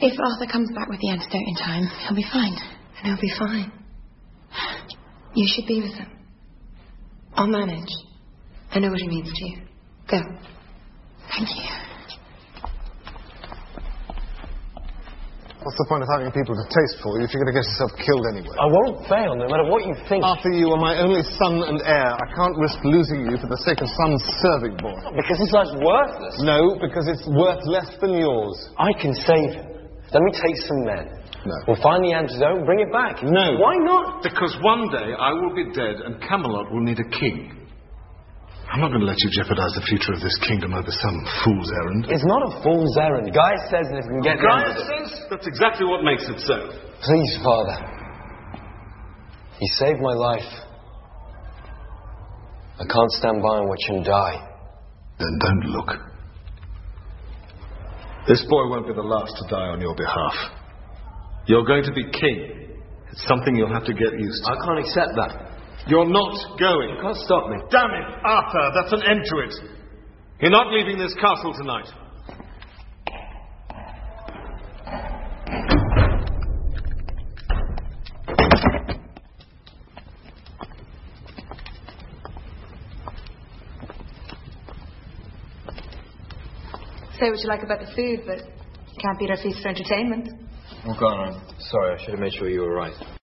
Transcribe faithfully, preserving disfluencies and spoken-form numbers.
If Arthur comes back with the antidote in time, he'll be fine. And he'll be fine. You should be with him. I'll manage. I know what he means to you. Go. Thank you. What's the point of having people to taste for you if you're going to get yourself killed anyway? I won't fail, no matter what you think. Arthur, you are my only son and heir. I can't risk losing you for the sake of some serving boy. Because this life's worthless. No, because it's worth less than yours. I can save him. Let me take some men. No. We'll find the antidote and bring it back. No. Why not? Because one day I will be dead and Camelot will need a king. I'm not going to let you jeopardize the future of this kingdom over some fool's errand. It's not a fool's errand. Guy says that if we can get... Guy says? That's exactly what makes it so. Please, Father. He saved my life. I can't stand by and watch him die. Then don't look. This boy won't be the last to die on your behalf. You're going to be king. It's something you'll have to get used to. I can't accept that. You're not going. You can't stop me. Damn it, Arthur, that's an end to it. You're not leaving this castle tonight. Say what you like about the food, but you can't beat our feast for entertainment. Oh, go on. I'm sorry. I should have made sure you were right.